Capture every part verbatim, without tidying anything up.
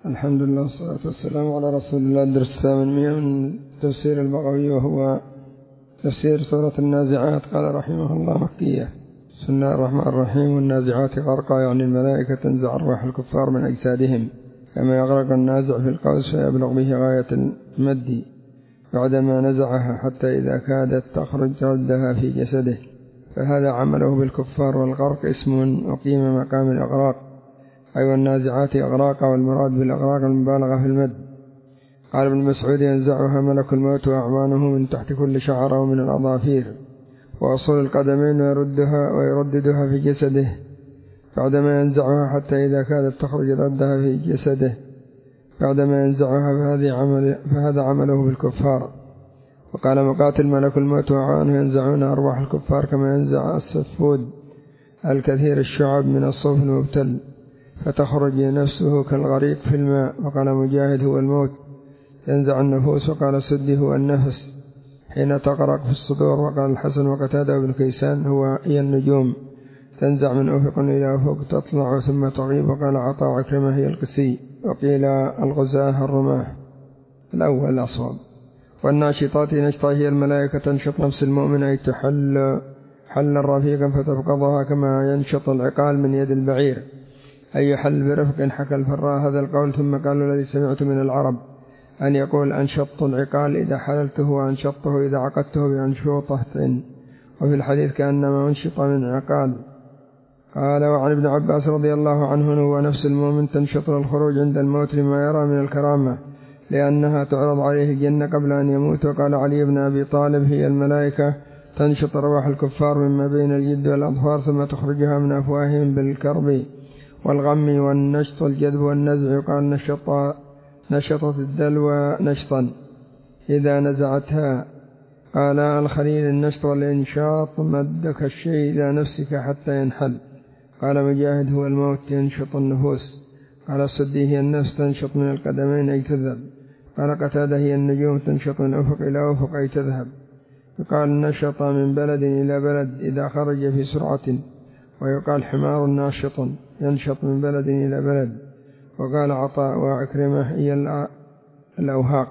الحمد لله والصلاة والسلام على رسول الله. الدرس الثامن من تفسير البغوي وهو تفسير سورة النازعات. قال رحمه الله مكية. بسم الله الرحمن الرحيم. والنازعات غرقا، يعني الملائكة تنزع أرواح الكفار من أجسادهم كما يغرق النازع في القوس فيبلغ به غاية المد بعدما نزعها حتى إذا كادت تخرج ردها في جسده، فهذا عمله بالكفار. والغرق اسم أقيم مقام الإغراق، أي أيوة والنازعات إغراقا، والمراد بالإغراق المبالغة في المد. قال ابن مسعود: ينزعها ملك الموت وأعوانه من تحت كل شعرة ومن الأظافير وأصول القدمين ويردها ويرددها في جسده بعدما ينزعها حتى إذا كادت تخرج ردها في جسده بعدما ينزعها، فهذا, عمل فهذا عمله بالكفار. وقال مقاتل: ملك الموت وأعوانه ينزعون أرواح الكفار كما ينزع السفود الكثير الشعب من الصوف المبتل فتخرج نفسه كالغريق في الماء. وقال مجاهد: هو الموت ينزع النفوس. وقال سدي: هو النفس حين تغرق في الصدور. وقال الحسن وقتادة بن كيسان: هو هي النجوم تنزع من أفق إلى أفق تطلع ثم تغيب. وقال عطاء عكرمة: هي القسي. وقيل الغزاة الرماه. الأول الأصوب. والناشطات نشطا، هي الملائكة تنشط نفس المؤمن، أي تحل حل رفيقا فتفقضها كما ينشط العقال من يد البعير، أي يحل برفق. حكى الفراء هذا القول ثم قال: الذي سمعت من العرب أن يقول: أنشطت العقال إذا حللته وأنشطته إذا عقدته بأنشوطة. وفي الحديث كأنما أنشط من عقال. قال: وعن ابن عباس رضي الله عنه: هو نفس المؤمن تنشط للخروج عند الموت لما يرى من الكرامة، لأنها تعرض عليه الجنة قبل أن يموت. وقال علي بن أبي طالب: هي الملائكة تنشط أرواح الكفار مما بين الجد والأظفار ثم تخرجها من أفواههم بالكرب والغم والنشط الجذب والنزع. قال: نشط نشطت الدلوى نشطا إذا نزعتها. قال الخليل: النشط والإنشاط مدك الشيء إلى نفسك حتى ينحل. قال مجاهد: هو الموت ينشط النفوس. قال السدي: هي النفس تنشط من القدمين أي تذهب. قال قتادة: هي النجوم تنشط من أفق إلى أفق أي تذهب. يقال نشط من بلد إلى بلد إذا خرج في سرعة. ويقال حمار ناشط ينشط من بلد إلى بلد. وقال عطاء وعكرمة: هي الأوهاق.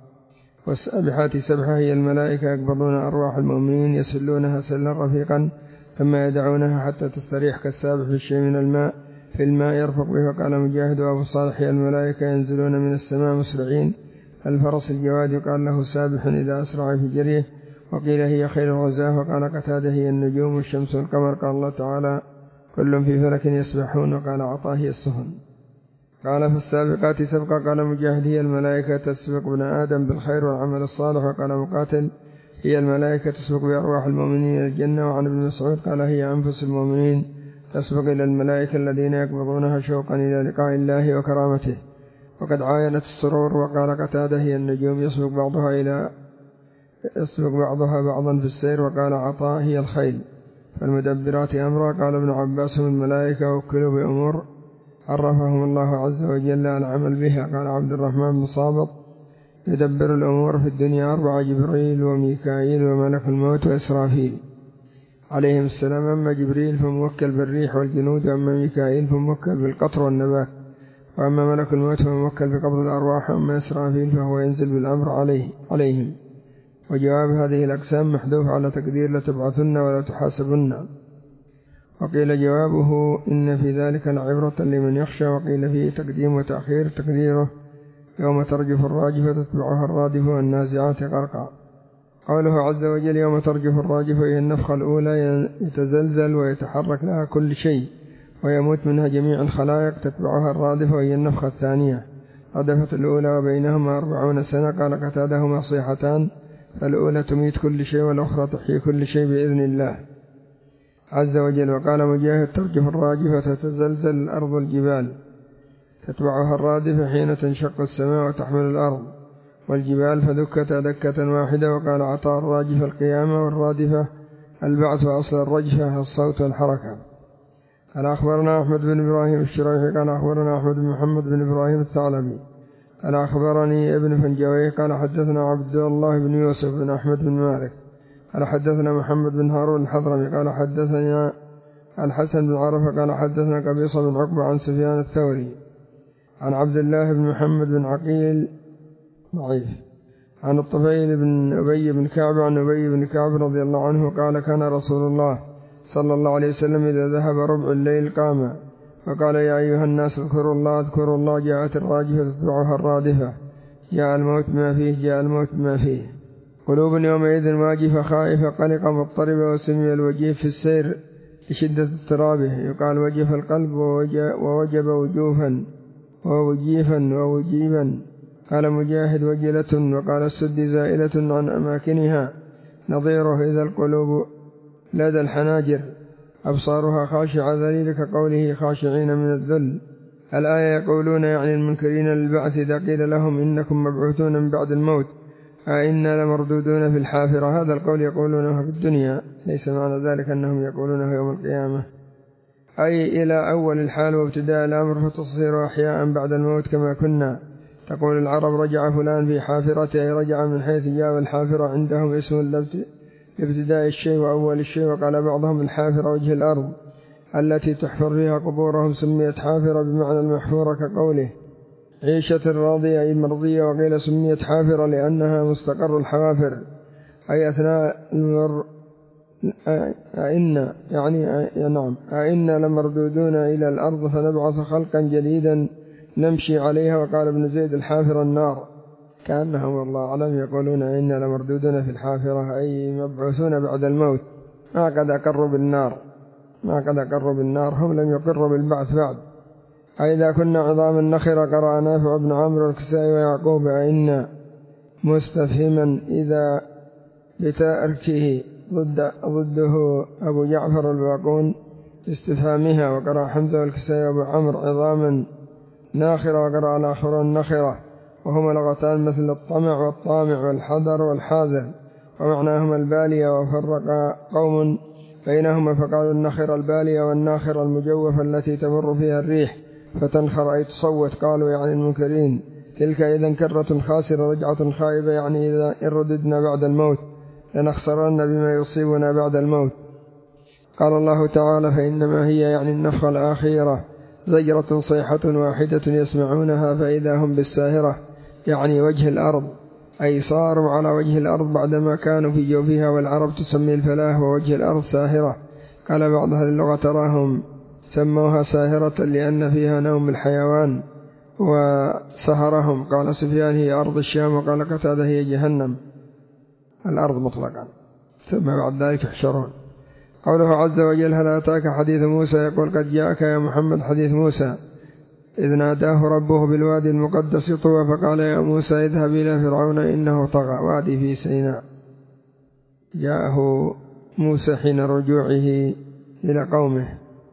والسابحات سبحة، هي الملائكة يقبضون أرواح المؤمنين يسلونها سلا رفيقا ثم يدعونها حتى تستريح كالسابح في الشيء من الماء في الماء يرفق به. وقال مجاهد وأبو صالح: هي الملائكة ينزلون من السماء مسرعين الفرس الجواد، يقال له سابح إذا أسرع في جريه. وقيل هي خير الغزاة. وقال قتادة: هي النجوم والشمس والقمر. قال الله تعالى: كل في فلك يسبحون. وقال عطاء: هي السفن. قال: فالسابقات سبقا. قال مجاهد: هي الملائكة تسبق ابن آدم بالخير والعمل الصالح. وقال مقاتل: هي الملائكة تسبق بأرواح المؤمنين إلى الجنة. وعن ابن مسعود قال: هي أنفس المؤمنين تسبق إلى الملائكة الذين يقبضونها شوقا إلى لقاء الله وكرامته. وقد عاينت السرور. وقال قتادة: هي النجوم يسبق بعضها إلى يسبق بعضها بعضا في السير. وقال عطاء: هي الخيل. فالمدبرات أمرا. قال ابن عباس: هم الملائكة وكلوا بأمور عرفهم الله عز وجل العمل بها. قال عبد الرحمن بن صابط: يدبر الأمور في الدنيا أربعة: جبريل وميكائيل وملك الموت وإسرافيل عليهم السلام. أما جبريل فموكل بالريح والجنود، وأما ميكائيل فموكل بالقطر والنبات، وأما ملك الموت فموكل بقبض الأرواح، وأما إسرافيل فهو ينزل بالأمر عليه عليهم. وجواب هذه الأقسام محذوف على تقدير لتبعثن ولا تحاسبن. وقيل جوابه: إن في ذلك لعبرة لمن يخشى. وقيل فيه تقديم وتأخير، تقديره: يوم ترجف الراجفة تتبعها الرادفة والنازعات غرقا. قوله عز وجل: يوم ترجف الراجفة، هي النفخة الأولى، يتزلزل ويتحرك لها كل شيء ويموت منها جميع الخلائق. تتبعها الرادفة وهي النفخة الثانية، ردفت الأولى وبينهما أربعون سنة. قال قتادة: هما صيحتان، فالأولى تميت كل شيء والأخرى تحيي كل شيء بإذن الله عز وجل. وقال مجاهد: ترجف الراجفة تتزلزل الأرض والجبال. تتبعها الرادفة حين تنشق السماء وتحمل الأرض والجبال فدكتا دكة واحدة. وقال عطاء: الراجفة القيامة، والرادفة البعث. وأصل الرجفة الصوت والحركة. قال أخبرنا أحمد بن إبراهيم الشريحي قال أخبرنا أحمد بن محمد بن إبراهيم الثعلبي قال أخبرني ابن فنجوي قال حدثنا عبد الله بن يوسف بن أحمد بن مالك قال حدثنا محمد بن هارون الحضرمي قال حدثنا الحسن بن عرفة قال حدثنا قبيصة بن عقبة عن سفيان الثوري عن عبد الله بن محمد بن عقيل ضعيف عن الطفيل بن أبي بن كعب عن أبي بن كعب رضي الله عنه قال كان رسول الله صلى الله عليه وسلم إذا ذهب ربع الليل قام فقال يا أيها الناس اذكروا الله اذكروا الله جاءت الراجفة تتبعها الرادفة جاء الموت ما فيه جاء الموت ما فيه قلوب يومئذ واجفة خائفة قلقة مضطربة وسمي الوجيف في السير لشدة اضطرابه يقال وجف القلب ووجب وجوفا ووجيفا ووجيبا قال مجاهد وجلة وقال السد زائلة عن أماكنها نظيره إذا القلوب لدى الحناجر أبصارها خاشعة ذليل كقوله خاشعين من الذل. الآية يقولون يعني المنكرين للبعث إذا قيل لهم إنكم مبعوثون من بعد الموت أئنا لمردودون في الحافرة. هذا القول يقولونه في الدنيا ليس معنى ذلك أنهم يقولونه يوم القيامة، أي إلى أول الحال وابتداء الأمر فتصير أحياء بعد الموت كما كنا. تقول العرب رجع فلان في حافرته أي رجع من حيث جاء، والحافرة عندهم اسم لابتداء الشيء وأول الشيء. وقال بعضهم الحافرة وجه الأرض التي تحفر فيها قبورهم سميت حافرة بمعنى المحفورة كقوله عيشة راضية أي مرضية. وقيل سميت حافرة لأنها مستقر الحوافر أي أثناء المر أئن يعني نعم أئنا لمردودون إلى الأرض فنبعث خلقا جديدا نمشي عليها. وقال ابن زيد الحافرة النار، كأنهم والله أعلم يقولون إنا لمردودون في الحافرة أي مبعوثون بعد الموت. ما قد أقروا بالنار ما قد أقروا بالنار هم لم يقروا بالبعث بعد. أئذا كنا عظاما نخرة قرأ نافع بن عمرو الكسائي ويعقوب أئنا مستفهما إذا بتأركه ضد ضده أبو جعفر الباقون استفهامها. وقرأ حمزة والكسائي وأبو عمرو عظاما ناخرة وقرأ الآخر النخرة، وهما لغتان مثل الطمع والطامع والحذر والحاذر ومعناهما البالية. وفرق قوم بينهما فقالوا النخرة البالية والناخرة المجوفة التي تمر فيها الريح فتنخر أي تصوت. قالوا يعني المنكرين تلك إذن كرة خاسرة رجعة خائبة يعني إذا إن رددنا بعد الموت لنخسرن بما يصيبنا بعد الموت. قال الله تعالى فإنما هي يعني النفخة الآخرة زجرة صيحة واحدة يسمعونها فإذا هم بالساهرة يعني وجه الأرض أي صاروا على وجه الأرض بعدما كانوا في جوفها. والعرب تسمي الفلاح ووجه الأرض ساهرة. قال بعض أهل اللغة تراهم سموها ساهرة لأن فيها نوم الحيوان وسهرهم. قال سفيان هي أرض الشام، وقال قتادة هي جهنم الأرض مطلقا، ثم بعد ذلك يحشرون. قوله عز وجل هل أتاك حديث موسى يقول قد جاءك يا محمد حديث موسى إذ ناداه ربه بالوادي المقدس طوى فقال يا موسى اذهب إلى فرعون إنه طغى. وادي في سيناء. جاءه موسى حين رجوعه إلى قومه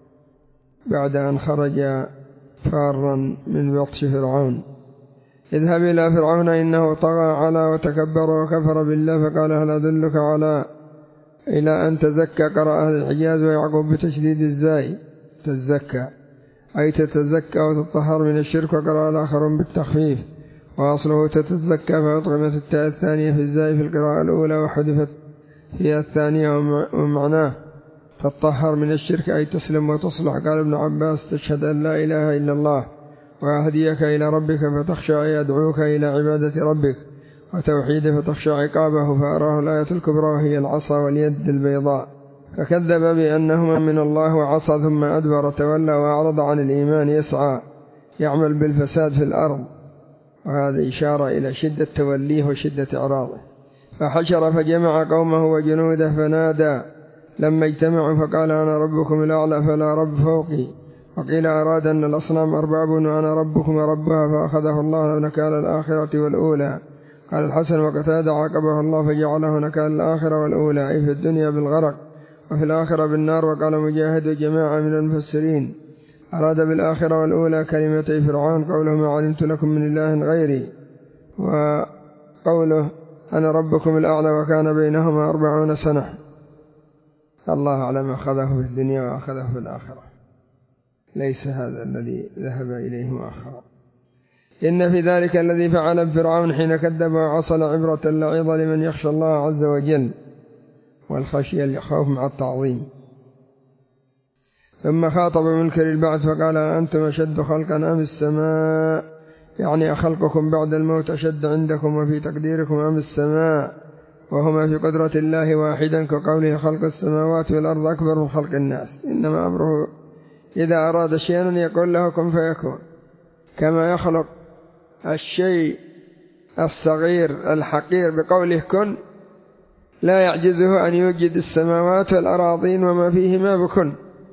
بعد أن خرج فارا من بطش فرعون. اذهب إلى فرعون إنه طغى علا وتكبر وكفر بالله فقال هل أدلك على إلى أن تزكى. قرأ أهل الحجاز ويعقوب بتشديد الزاي تزكى أي تتزكى وتطهر من الشرك. وقرأ الآخرون بالتخفيف وأصله تتزكى فأطغمت التاء الثانية في الزاي في القراءة الأولى وحذفت هي الثانية ومعناه تطهر من الشرك أي تسلم وتصلح. قال ابن عباس تشهد أن لا إله إلا الله وأهديك إلى ربك فتخشى أي أدعوك إلى عبادة ربك وتوحيده فتخشى عقابه. فأراه الآية الكبرى وهي العصا واليد البيضاء فكذب بأنهما من الله وعصى ثم أدبر تولى وأعرض عن الإيمان يسعى يعمل بالفساد في الأرض. وهذا إشارة إلى شدة توليه وشدة إعراضه. فحشر فجمع قومه وجنوده فنادى لما اجتمعوا فقال أنا ربكم الأعلى فلا رب فوقي. وقيل أراد أن الأصنام أرباب وأنا ربكم ربها فأخذه الله نكال الآخرة والأولى. قال الحسن وقتادة عاقبه الله فجعله نكال الآخرة والأولى أي في الدنيا بالغرق وفي الآخرة بالنار. وقال مجاهد وجماعة من المفسرين أراد بالآخرة والأولى كلمتي فرعون قوله ما علمت لكم من إله غيري، وقوله أنا ربكم الأعلى وكان بينهما أربعون سنة. الله أعلم أخذه في الدنيا وأخذه في الآخرة، ليس هذا الذي ذهب إليه مؤخرا. إن في ذلك الذي فعل فرعون حين كذب وعصى عبرة لعظة لمن يخشى الله عز وجل، والخشية الخوف مع التعظيم. ثم خاطب منكر البعث فقال أنتم أشد خلقا أم السماء، يعني أخلقكم بعد الموت أشد عندكم وفي تقديركم أم السماء، وهما في قدرة الله واحدا، كقوله خلق السماوات والأرض أكبر من خلق الناس، إنما أمره إذا أراد شيئا يقول له كن فيكون، كما يخلق الشيء الصغير الحقير بقوله كن، لا يعجزه أن يوجد السماوات والأراضين وما فيهما بكن،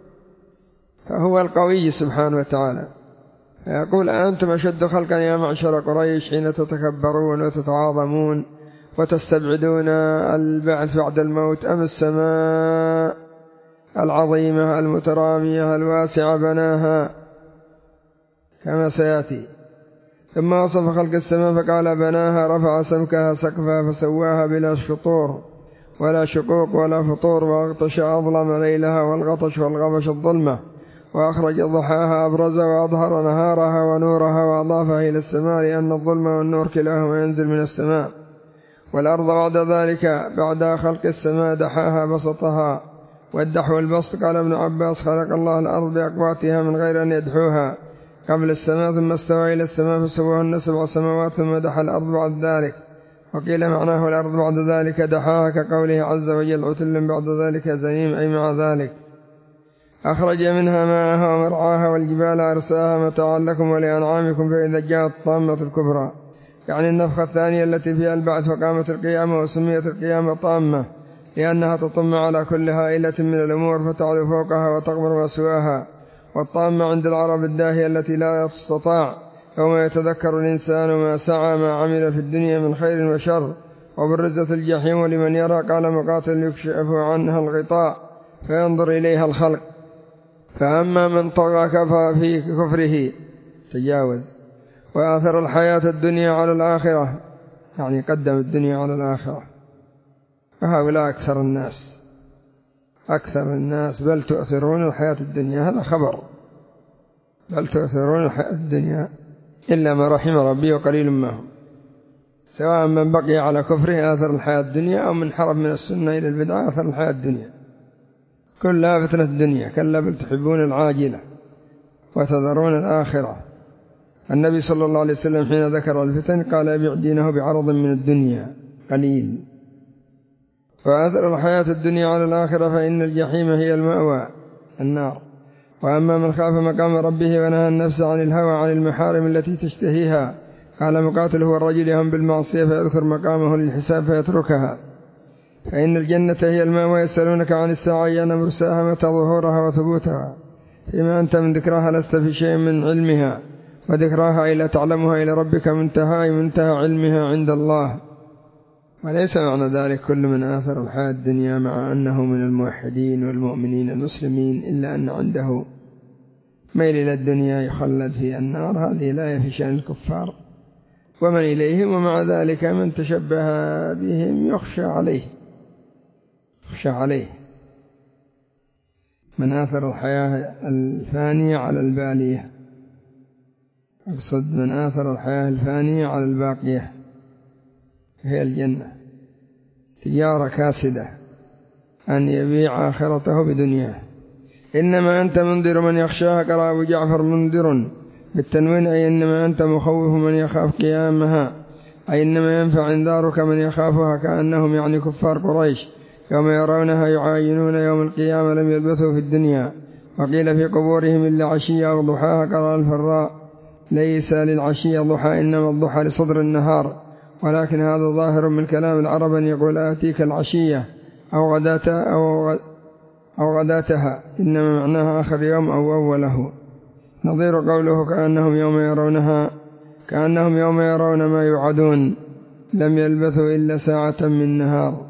فهو القوي سبحانه وتعالى. فيقول أنتم أشد خلقا يا معشر قريش حين تتكبرون وتتعاظمون وتستبعدون البعث بعد الموت، أم السماء العظيمة المترامية الواسعة بناها، كما سيأتي. ثم وصف خلق السماء فقال بناها رفع سمكها سقفها فسواها بلا شطور ولا شقوق ولا فطور، وأغطش أظلم ليلها والغطش والغبش الظلمة، وأخرج ضحاها أبرز وأظهر نهارها ونورها وأضافها إلى السماء، لأن الظلم والنور كلاهما ينزل من السماء. والأرض بعد ذلك بعد خلق السماء دحاها بسطها، والدحو البسط قال ابن عباس خلق الله الأرض بأقواتها من غير أن يدحوها قبل السماء، ثم استوى إلى السماء فسواهن سبع سماوات ثم دحى الأرض بعد ذلك. وقيل معناه الأرض بعد ذلك دحاها، كقوله عز وجل عتل بعد ذلك زنيم، أي مع ذلك. أخرج منها ماءها ومرعاها والجبال أرساها متاعا لكم ولأنعامكم، فإذا جاءت الطامة الكبرى يعني النفخة الثانية التي فيها البعث وقامت القيامة، وسميت القيامة طامة لأنها تطم على كل هائلة من الأمور فتعلو فوقها وتغمر ما سواها. والطامة عند العرب الداهية التي لا تستطاع، يوم يتذكر الإنسان ما سعى ما عمل في الدنيا من خير وشر. وبرزت الجحيم لمن يرى، قال مقاتل يكشف عنها الغطاء فينظر إليها الخلق. فأما من طغى كفى في كفره تجاوز وآثر الحياة الدنيا على الآخرة، يعني قدم الدنيا على الآخرة، فهؤلاء أكثر الناس أكثر الناس بل تؤثرون الحياة الدنيا، هذا خبر، بل تؤثرون الحياة الدنيا إلا ما رحم ربي وقليل ما هم، سواء من بقي على كفره آثر الحياة الدنيا أو من حرف من السنة إلى البدعة آثر الحياة الدنيا، كلها فتنة الدنيا، كلا بل تحبون العاجلة وتذرون الآخرة. النبي صلى الله عليه وسلم حين ذكر الفتن قال أبيع دينه بعرض من الدنيا قليل. فآثر الحياة الدنيا على الآخرة فإن الجحيم هي المأوى النار. وأما من خاف مقام ربه ونهى النفس عن الهوى عن المحارم التي تشتهيها، قال مقاتل هو الرجل يهم بالمعصية فيذكر مقامه للحساب فيتركها، فإن الجنة هي المأوى. يسألونك عن الساعة أيان مرساها متى ظهورها وثبوتها، فيما أنت من ذكراها لست في شيء من علمها، وذكراها إلى تعلمها إلى ربك منتهى منتهى علمها عند الله. وليس معنى ذلك كل من آثر الحياة الدنيا مع أنه من الموحدين والمؤمنين المسلمين إلا أن عنده ميل إلى الدنيا يخلد في النار، هذه لا في شأن الكفار ومن إليهم. ومع ذلك من تشبه بهم يخشى عليه يخشى عليه من آثر الحياة الفانية على البالية، أقصد من آثر الحياة الفانية على الباقية هي الجنة. تجارة كاسدة أن يبيع آخرته بدنياه. إنما أنت منذر من يخشاها، قال أبو جعفر منذر بالتنوين، أي إنما أنت مخوف من يخاف قيامها، أي إنما ينفع انذارك من يخافها، كأنهم يعني كفار قريش يوم يرونها يعاينون يوم القيامة لم يلبثوا في الدنيا. وقيل في قبورهم إلا عشية أو ضحاها، قال الفراء ليس للعشية ضحى، إنما الضحى لصدر النهار، ولكن هذا ظاهر من كلام العرب أن يقول آتيك العشية أو غداتها أو, أو غداتها، إنما معناها آخر يوم أو أوله. نظير قوله كأنهم يوم يرونها كأنهم يوم يرون ما يوعدون لم يلبثوا إلا ساعة من نهار.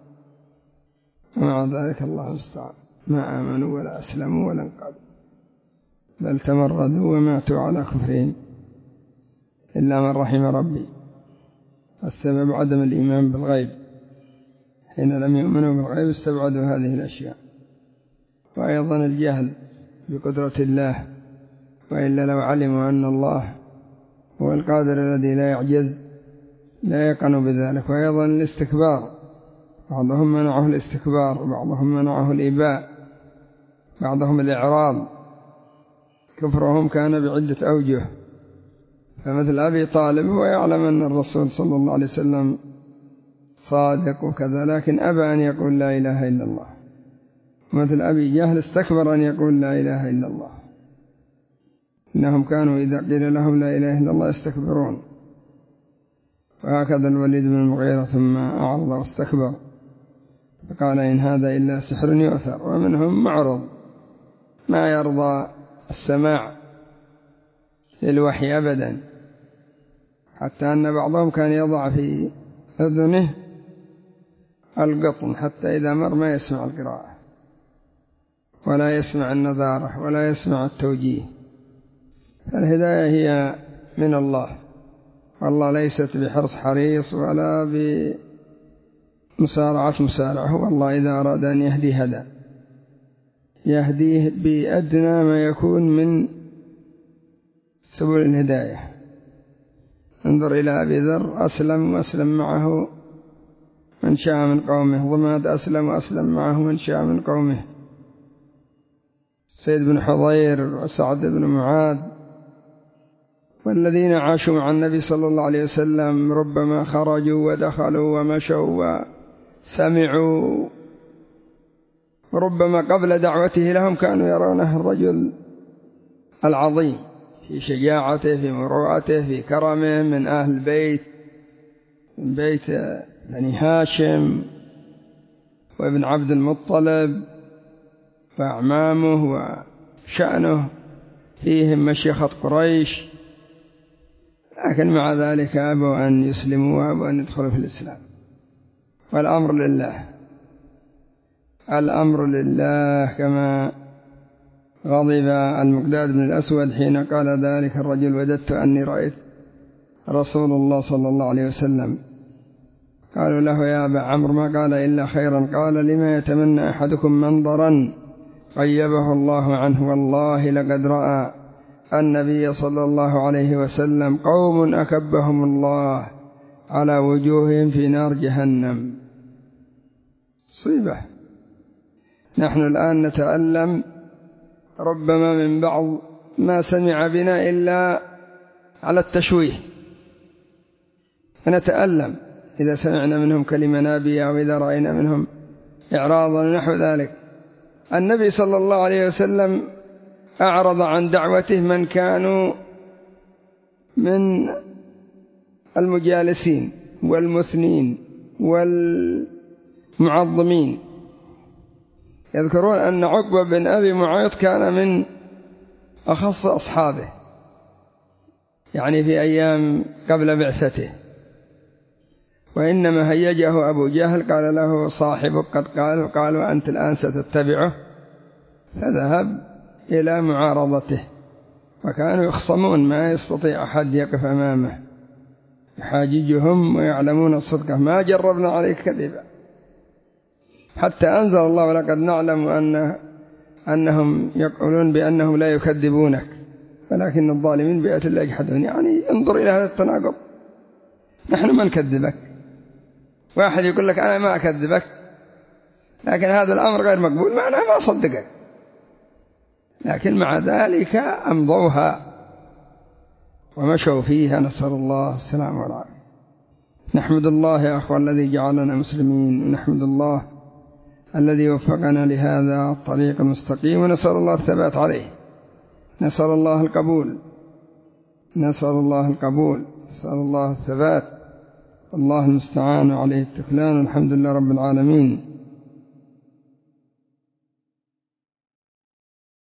ومع ذلك الله المستعان ما آمنوا ولا أسلموا ولا انقادوا، بل تمردوا وماتوا على كفرهم إلا من رحم ربي. السبب عدم الإيمان بالغيب، حين لم يؤمنوا بالغيب استبعدوا هذه الأشياء. وأيضا الجهل بقدرة الله، وإلا لو علموا أن الله هو القادر الذي لا يعجز لا يقنوا بذلك. وأيضا الاستكبار، بعضهم منعه الاستكبار وبعضهم منعه الإباء، بعضهم الإعراض، كفرهم كان بعدة أوجه. فمثل أبي طالب هو يعلم أن الرسول صلى الله عليه وسلم صادق وكذا، لكن أبى أن يقول لا إله إلا الله. مثل أبي جهل استكبر أن يقول لا إله إلا الله، إنهم كانوا إذا قيل لهم لا إله إلا الله يستكبرون. وهكذا الوليد بن المغيرة ثم أعرض واستكبر فقال إن هذا إلا سحر يؤثر. ومنهم معرض ما يرضى السماع للوحي أبدا، حتى أن بعضهم كان يضع في أذنه القطن حتى إذا مر ما يسمع القراءة ولا يسمع النذارة ولا يسمع التوجيه. الهداية هي من الله، والله ليست بحرص حريص ولا بمسارعة مسارع. هو الله إذا أراد أن يهدي هدى، يهديه بأدنى ما يكون من سبل الهداية. انظر إلى أبي ذر، أسلم وأسلم معه من شاء من قومه. ضماد أسلم وأسلم معه من شاء من قومه. سيد بن حضير وسعد بن معاذ والذين عاشوا مع النبي صلى الله عليه وسلم ربما خرجوا ودخلوا ومشوا وسمعوا، وربما قبل دعوته لهم كانوا يرونه الرجل العظيم في شجاعته، في مروءته، في كرمه، من أهل البيت، من بيت بني هاشم وابن عبد المطلب وأعمامه، وشأنه فيهم مشيخة قريش. لكن مع ذلك أبوا أن يسلموا وأبوا أن يدخلوا في الإسلام. والأمر لله، الأمر لله، كما غضب المقداد بن الأسود حين قال ذلك الرجل وددت أني رأيت رسول الله صلى الله عليه وسلم. قالوا له يا أبا عمرو ما قال إلا خيرا. قال لما يتمنى أحدكم منظرا غيبه الله عنه، والله لقد رأى النبي صلى الله عليه وسلم قوم أكبهم الله على وجوههم في نار جهنم. صيبة. نحن الآن نتألم ربما من بعض ما سمع بنا إلا على التشويه، فنتألم إذا سمعنا منهم كلمة نابية أو إذا رأينا منهم إعراضا ونحو ذلك. النبي صلى الله عليه وسلم أعرض عن دعوته من كانوا من المجالسين والمثنين والمعظمين. يذكرون أن عقبة بن أبي معيط كان من أخص أصحابه، يعني في أيام قبل بعثته. وإنما هيجه أبو جهل قال له صاحبك قد قال، قالوا أنت الآن ستتبعه، فذهب إلى معارضته. وكانوا يخصمون ما يستطيع أحد يقف أمامه، يحاججهم ويعلمون صدقه، ما جربنا عليك كذبا، حتى أنزل الله ولقد نعلم أن أنهم يقولون بأنهم لا يكذبونك ولكن الظالمين بآيات الله يجحدون. يعني انظر إلى هذا التناقض، نحن ما نكذبك، واحد يقول لك أنا ما أكذبك لكن هذا الأمر غير مقبول، معناه ما صدقك، لكن مع ذلك أمضوها ومشوا فيها. نسأل الله السلام والعافية. نحمد الله يا أخوة الذي جعلنا مسلمين، ونحمد الله الذي وفقنا لهذا الطريق المستقيم، ونسأل الله الثبات عليه، نسأل الله القبول، نسأل الله القبول، نسأل الله الثبات. الله المستعان عليه التكلان. الحمد لله رب العالمين.